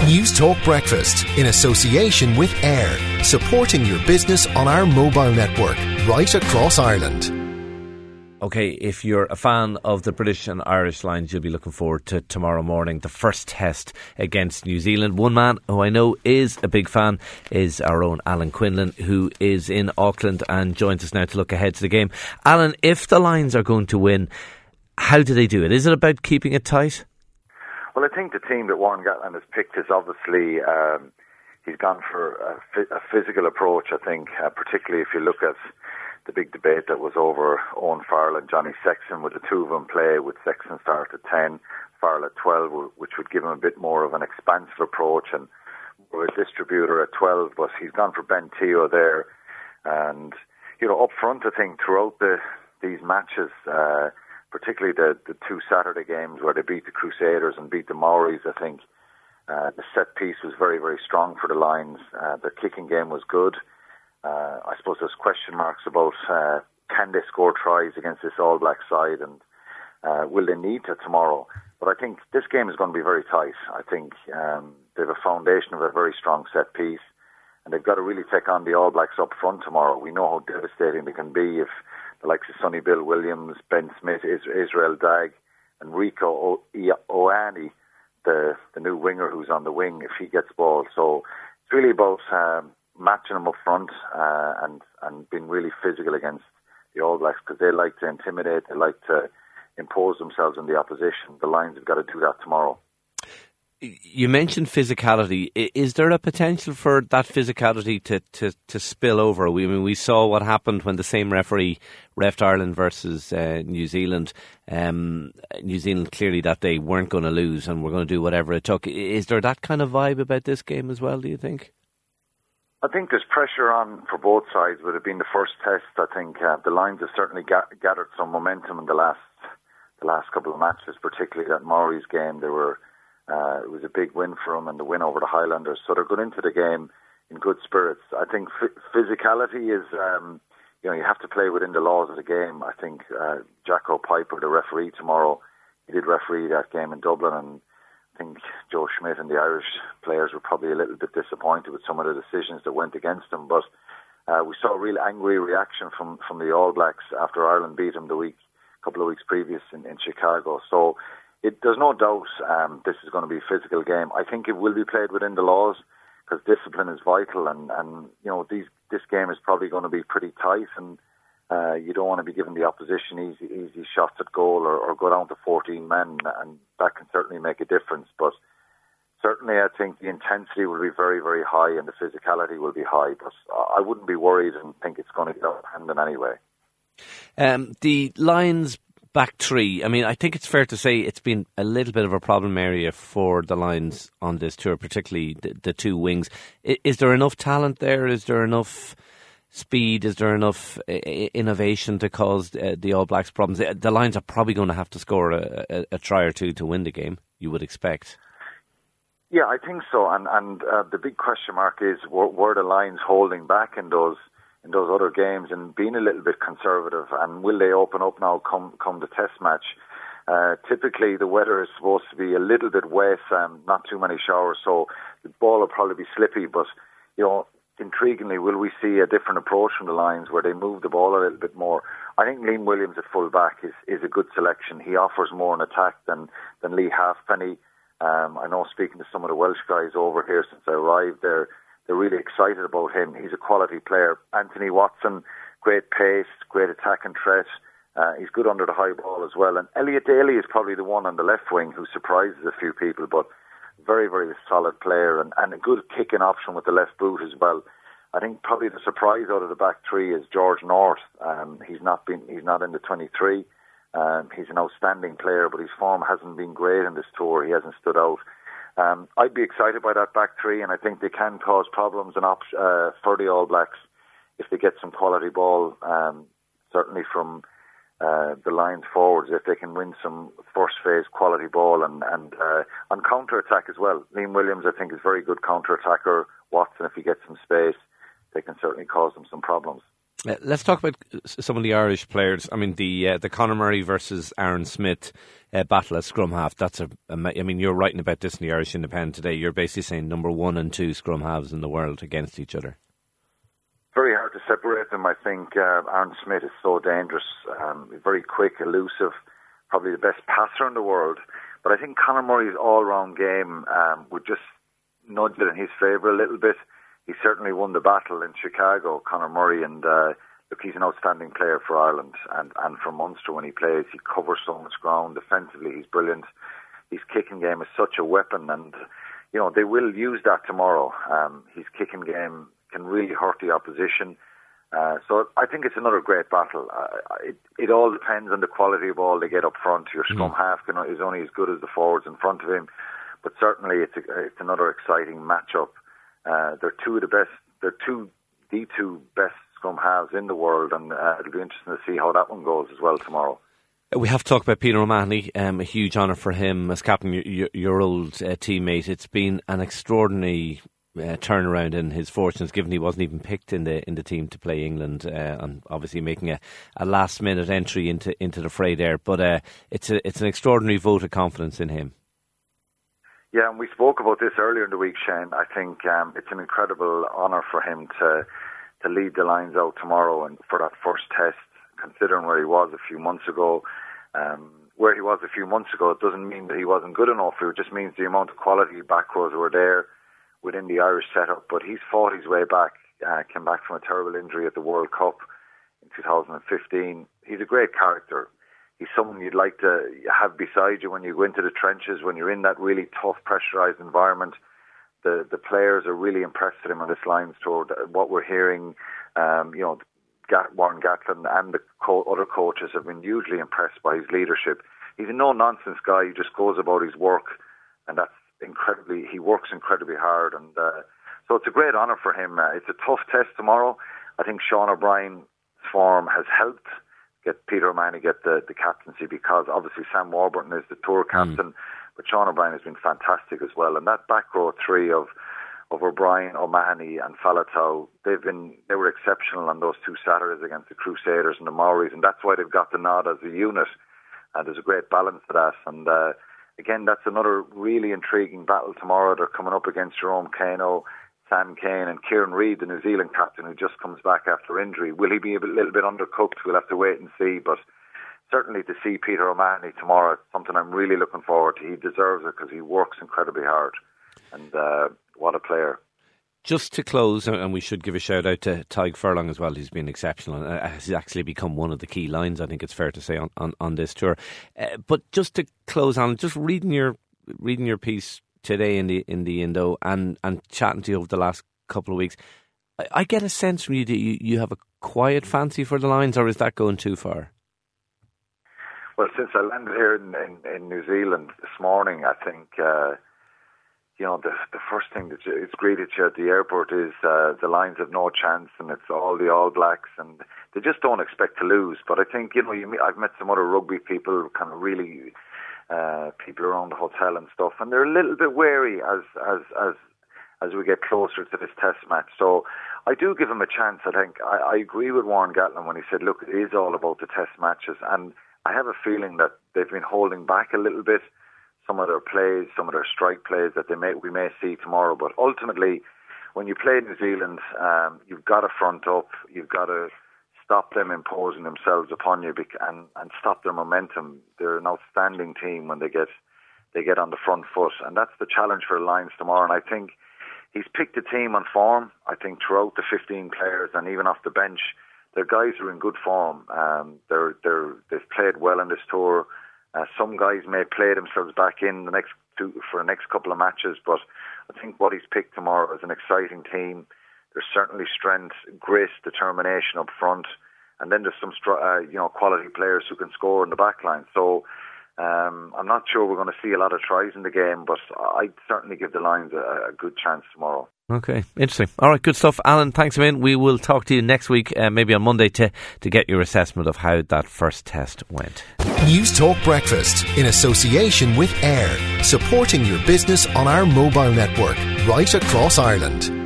News Talk Breakfast in association with AIR, supporting your business on our mobile network right across Ireland. OK, if you're a fan of the British and Irish lines, you'll be looking forward to tomorrow morning, the first test against New Zealand. One man who I know is a big fan is our own Alan Quinlan, who is in Auckland and joins us now to look ahead to the game. Alan, if the Lions are going to win, how do they do it? Is it about keeping it tight? Well, I think the team that Warren Gatland has picked is obviously, he's gone for a physical approach, I think, particularly if you look at the big debate that was over Owen Farrell and Johnny Sexton. Would the two of them play? Would Sexton start at 10, Farrell at 12, which would give him a bit more of an expansive approach, and a distributor at 12, but he's gone for Ben Teo there. And, you know, up front, I think, throughout these matches, particularly the two Saturday games where they beat the Crusaders and beat the Maoris, I think the set piece was very, very strong for the Lions. The kicking game was good. I suppose there's question marks about can they score tries against this All Black side, and will they need to tomorrow? But I think this game is going to be very tight. I think they have a foundation of a very strong set piece, and they've got to really take on the All Blacks up front tomorrow. We know how devastating they can be if the likes of Sonny Bill Williams, Ben Smith, Israel Dagg, and Rico Ioane, the new winger who's on the wing, if he gets ball. So it's really about matching them up front and being really physical against the All Blacks, because they like to intimidate, they like to impose themselves on the opposition. The Lions have got to do that tomorrow. You mentioned physicality. Is there a potential for that physicality to spill over? We saw what happened when the same referee refed Ireland versus New Zealand. New Zealand clearly that day weren't going to lose and were going to do whatever it took. Is there that kind of vibe about this game as well, do you think? I think there's pressure on for both sides. With it being the first test, I think the Lions have certainly gathered some momentum in the last couple of matches, particularly that Maoris game. It was a big win for them, and the win over the Highlanders. So they're going into the game in good spirits. I think physicality is, you have to play within the laws of the game. I think Jacko Piper, the referee tomorrow, he did referee that game in Dublin, and I think Joe Schmidt and the Irish players were probably a little bit disappointed with some of the decisions that went against them. But we saw a real angry reaction from the All Blacks after Ireland beat them a couple of weeks previous in Chicago. So there's no doubt this is going to be a physical game. I think it will be played within the laws because discipline is vital, and this game is probably going to be pretty tight, and you don't want to be giving the opposition easy shots at goal or go down to 14 men, and that can certainly make a difference. But certainly I think the intensity will be very, very high and the physicality will be high, but I wouldn't be worried and think it's going to get out of hand in any way. The Lions back three, I think it's fair to say it's been a little bit of a problem area for the Lions on this tour, particularly the two wings. Is there enough talent there? Is there enough speed? Is there enough innovation to cause the All Blacks problems? The Lions are probably going to have to score a try or two to win the game, you would expect. Yeah, I think so. And the big question mark is, were the Lions holding back in those other games and being a little bit conservative, and will they open up now come the test match? Typically the weather is supposed to be a little bit wet, not too many showers, so the ball will probably be slippy, but intriguingly, will we see a different approach from the Lions where they move the ball a little bit more? I think Liam Williams at full back is a good selection. He offers more in attack than Lee Halfpenny. I know, speaking to some of the Welsh guys over here since I arrived, they're really excited about him. He's a quality player. Anthony Watson, great pace, great attack and threat. He's good under the high ball as well. And Elliot Daly is probably the one on the left wing who surprises a few people, but very, very solid player and a good kicking option with the left boot as well. I think probably the surprise out of the back three is George North. He's not in the 23. He's an outstanding player, but his form hasn't been great in this tour. He hasn't stood out. I'd be excited by that back three, and I think they can cause problems for the All Blacks if they get some quality ball, certainly from the Lions forwards, if they can win some first phase quality ball and on counter-attack as well. Liam Williams, I think, is a very good counter-attacker. Watson, if he gets some space, they can certainly cause them some problems. Let's talk about some of the Irish players. I mean, the Conor Murray versus Aaron Smith battle at scrum half. I mean, you're writing about this in the Irish Independent today. You're basically saying number 1 and 2 scrum halves in the world against each other. Very hard to separate them. I think Aaron Smith is so dangerous, very quick, elusive, probably the best passer in the world. But I think Conor Murray's all-round game would just nudge it in his favour a little bit. He certainly won the battle in Chicago, Conor Murray, and look, he's an outstanding player for Ireland and for Munster when he plays. He covers so much ground. Defensively, he's brilliant. His kicking game is such a weapon, and you know they will use that tomorrow. His kicking game can really hurt the opposition. So I think it's another great battle. It all depends on the quality of ball they get up front. Your scrum half is only as good as the forwards in front of him, but certainly it's another exciting matchup. They're two of the best. They're the two best scrum halves in the world, and it'll be interesting to see how that one goes as well tomorrow. We have to talk about Peter O'Mahony. A huge honour for him as captain, your old teammate. It's been an extraordinary turnaround in his fortunes, given he wasn't even picked in the team to play England, and obviously making a last minute entry into the fray there. But it's an extraordinary vote of confidence in him. Yeah, and we spoke about this earlier in the week, Shane. I think it's an incredible honour for him to lead the Lions out tomorrow and for that first test, considering where he was a few months ago. Where he was a few months ago, it doesn't mean that he wasn't good enough. It just means the amount of quality back rows were there within the Irish setup. But he's fought his way back, came back from a terrible injury at the World Cup in 2015. He's a great character. He's someone you'd like to have beside you when you go into the trenches, when you're in that really tough, pressurised environment. The players are really impressed with him on this Lions tour. What we're hearing, Warren Gatland and the other coaches have been hugely impressed by his leadership. He's a no-nonsense guy. He just goes about his work, and he works incredibly hard. And so it's a great honour for him. It's a tough test tomorrow. I think Sean O'Brien's form has helped get Peter O'Mahony get the captaincy, because obviously Sam Warburton is the tour captain, but Sean O'Brien has been fantastic as well. And that back row three of O'Brien, O'Mahony and Faletau, they were exceptional on those 2 Saturdays against the Crusaders and the Maoris, and that's why they've got the nod as a unit. And there's a great balance to that. And again, that's another really intriguing battle tomorrow. They're coming up against Jerome Kano, Sam Cane and Kieran Reid, the New Zealand captain, who just comes back after injury. Will he be a little bit undercooked? We'll have to wait and see. But certainly to see Peter O'Mahony tomorrow, it's something I'm really looking forward to. He deserves it because he works incredibly hard. And what a player. Just to close, and we should give a shout out to Tadhg Furlong as well, who's been exceptional and has actually become one of the key lines, I think it's fair to say, on this tour. But just to close on, just reading your piece today in the Indo and chatting to you over the last couple of weeks, I get a sense from you that you have a quiet fancy for the Lions, or is that going too far? Well, since I landed here in New Zealand this morning, I think the first thing that is greeted you at the airport is the Lions have no chance, and it's all the All Blacks, and they just don't expect to lose. But I think I've met some other rugby people, kind of really people around the hotel and stuff, and they're a little bit wary as we get closer to this test match. So I do give them a chance. I think I agree with Warren Gatland when he said, look, it is all about the test matches, and I have a feeling that they've been holding back a little bit some of their plays, some of their strike plays that we may see tomorrow. But ultimately, when you play New Zealand, you've got to front up, you've got to stop them imposing themselves upon you and stop their momentum. They're an outstanding team when they get on the front foot, and that's the challenge for the Lions tomorrow. And I think he's picked a team on form. I think throughout the 15 players and even off the bench, their guys are in good form. They've played well in this tour. Some guys may play themselves back in for the next couple of matches, but I think what he's picked tomorrow is an exciting team. There's certainly strength, grit, determination up front, and then there's some quality players who can score in the back line. So I'm not sure we're going to see a lot of tries in the game, but I'd certainly give the Lions a good chance tomorrow. Okay, interesting. All right, good stuff. Alan, thanks a million. We will talk to you next week, maybe on Monday, to get your assessment of how that first test went. News Talk Breakfast in association with AIR, supporting your business on our mobile network right across Ireland.